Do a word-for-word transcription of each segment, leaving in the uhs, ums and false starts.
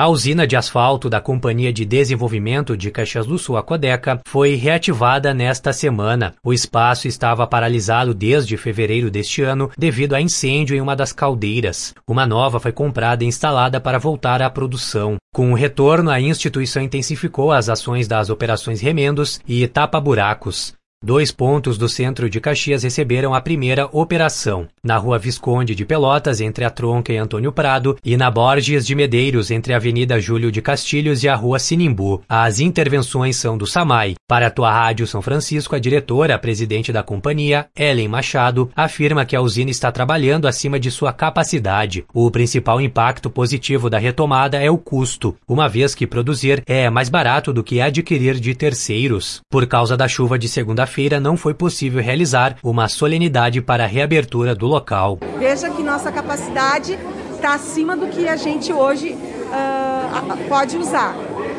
A usina de asfalto da Companhia de Desenvolvimento de Caxias do Sul, a Codeca, foi reativada nesta semana. O espaço estava paralisado desde fevereiro deste ano devido a incêndio em uma das caldeiras. Uma nova foi comprada e instalada para voltar à produção. Com o retorno, a instituição intensificou as ações das operações remendos e tapa-buracos. Dois pontos do centro de Caxias receberam a primeira operação, na Rua Visconde de Pelotas, entre a Tronca e Antônio Prado, e na Borges de Medeiros, entre a Avenida Júlio de Castilhos e a Rua Sinimbu. As intervenções são do SAMAI. Para a Tua Rádio São Francisco, a diretora, a presidente da companhia, Ellen Machado, afirma que a usina está trabalhando acima de sua capacidade. O principal impacto positivo da retomada é o custo, uma vez que produzir é mais barato do que adquirir de terceiros. Por causa da chuva de segunda-feira, feira não foi possível realizar uma solenidade para a reabertura do local. Veja que nossa capacidade está acima do que a gente hoje uh, pode usar.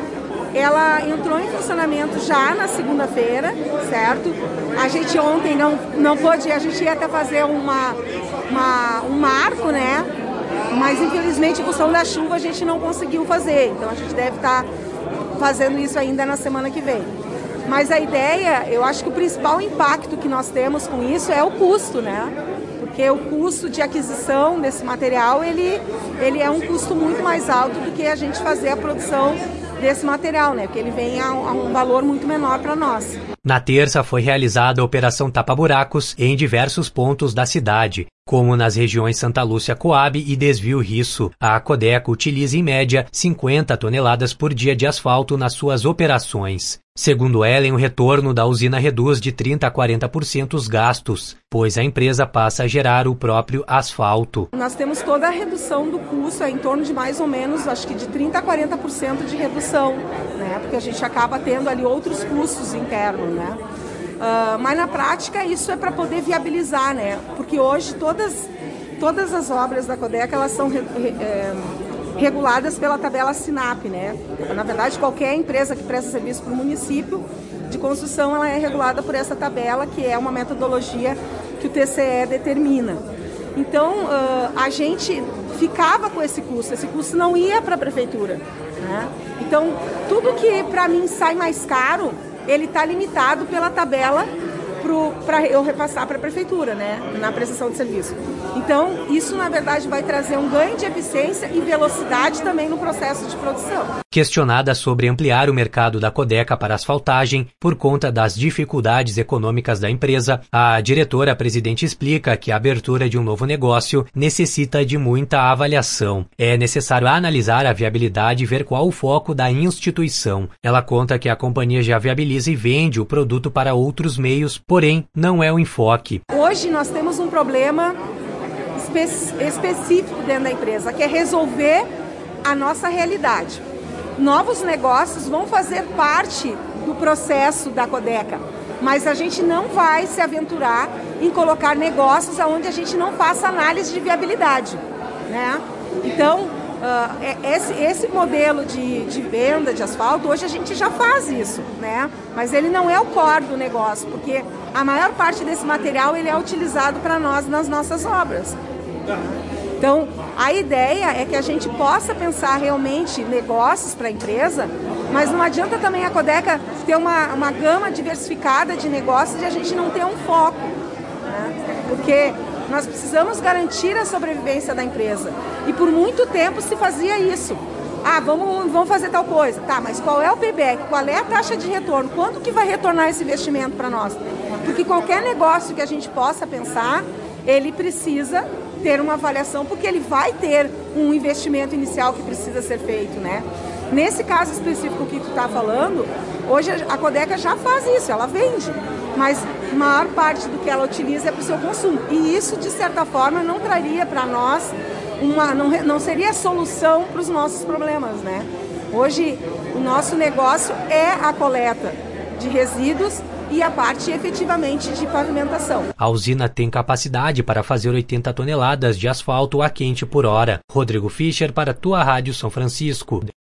Ela entrou em funcionamento já na segunda-feira, certo? A gente ontem não, não pôde, a gente ia até fazer uma, uma, um marco, né? Mas infelizmente, em função da chuva, a gente não conseguiu fazer. Então a gente deve estar fazendo isso ainda na semana que vem. Mas a ideia, eu acho que o principal impacto que nós temos com isso é o custo, né? Porque o custo de aquisição desse material, ele, ele é um custo muito mais alto do que a gente fazer a produção desse material, né? Porque ele vem a, a um valor muito menor para nós. Na terça foi realizada a Operação Tapa-Buracos em diversos pontos da cidade, como nas regiões Santa Lúcia, Coab e Desvio Risso. A Codeca utiliza em média cinquenta toneladas por dia de asfalto nas suas operações. Segundo Ellen, o retorno da usina reduz de trinta a quarenta por cento os gastos, pois a empresa passa a gerar o próprio asfalto. Nós temos toda a redução do custo, é em torno de mais ou menos, acho que de trinta a quarenta por cento de redução, né? Porque a gente acaba tendo ali outros custos internos, né? Uh, mas na prática isso é para poder viabilizar, né? Porque hoje todas, todas as obras da Codeca, elas são re, re, é, reguladas pela tabela SINAP, né? Na verdade, qualquer empresa que presta serviço para o município de construção, ela é regulada por essa tabela, que é uma metodologia que o T C E determina. Então, uh, a gente ficava com esse custo, esse custo não ia para a prefeitura, né? Então, tudo que para mim sai mais caro, ele está limitado pela tabela para eu repassar para a prefeitura, né, na prestação de serviço. Então, isso, na verdade, vai trazer um ganho de eficiência e velocidade também no processo de produção. Questionada sobre ampliar o mercado da Codeca para asfaltagem por conta das dificuldades econômicas da empresa, a diretora-presidente explica que a abertura de um novo negócio necessita de muita avaliação. É necessário analisar a viabilidade e ver qual o foco da instituição. Ela conta que a companhia já viabiliza e vende o produto para outros meios, porém, não é o enfoque. Hoje nós temos um problema espe- específico dentro da empresa, que é resolver a nossa realidade. Novos negócios vão fazer parte do processo da Codeca, mas a gente não vai se aventurar em colocar negócios onde a gente não faça análise de viabilidade, né? Então, uh, esse, esse modelo de, de venda de asfalto, hoje a gente já faz isso, né? Mas ele não é o core do negócio, porque a maior parte desse material ele é utilizado para nós nas nossas obras. Então, a ideia é que a gente possa pensar realmente negócios para a empresa, mas não adianta também a Codeca ter uma, uma gama diversificada de negócios e a gente não ter um foco, né? Porque nós precisamos garantir a sobrevivência da empresa. E por muito tempo se fazia isso. Ah, vamos, vamos fazer tal coisa. Tá, mas qual é o payback? Qual é a taxa de retorno? Quando que vai retornar esse investimento para nós? Porque qualquer negócio que a gente possa pensar, ele precisa ter uma avaliação, porque ele vai ter um investimento inicial que precisa ser feito, né? Nesse caso específico que tu está falando, hoje a Codeca já faz isso, ela vende, mas a maior parte do que ela utiliza é para o seu consumo. E isso, de certa forma, não traria para nós, uma, não, não seria a solução para os nossos problemas, né? Hoje, o nosso negócio é a coleta de resíduos e a parte efetivamente de pavimentação. A usina tem capacidade para fazer oitenta toneladas de asfalto a quente por hora. Rodrigo Fischer para Tua Rádio São Francisco.